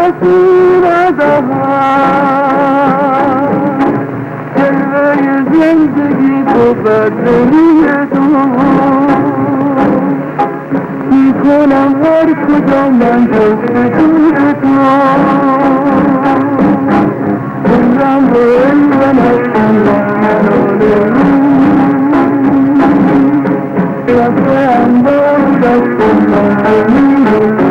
کسی ندهد جلوه زندگی تو بدلی تو میکنم هر کجا من جستجوی تو عمرم رو علم نشتم با کنال رو رفته انداز دستم نامید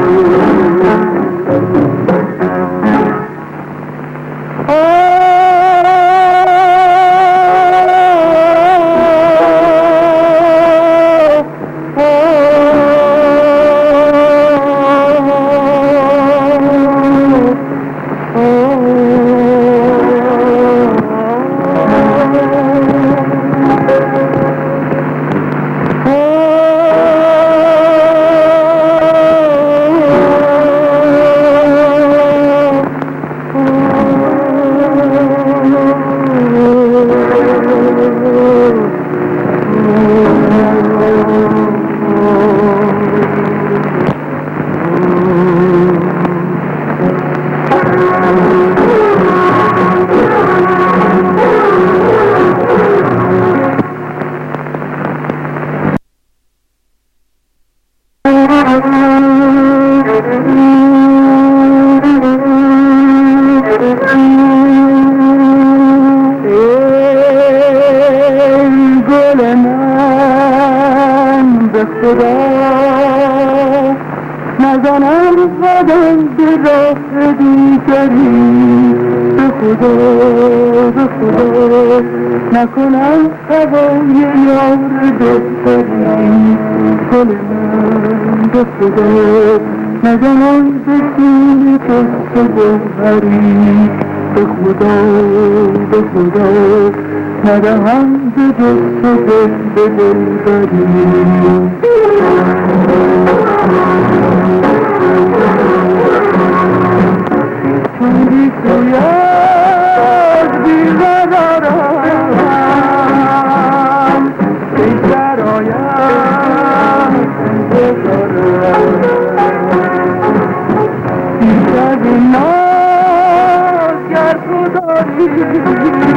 نزنم قدم به راه دیگری به خدا نکنم هوای یار بهتری گل من به خدا نزنم به سین پست گوهری به خدا ندهم به جست و دل به دلبری چون بی سویت بیقرارم بیشتر آیم انتظارم بیشتر این ناز گر تو داری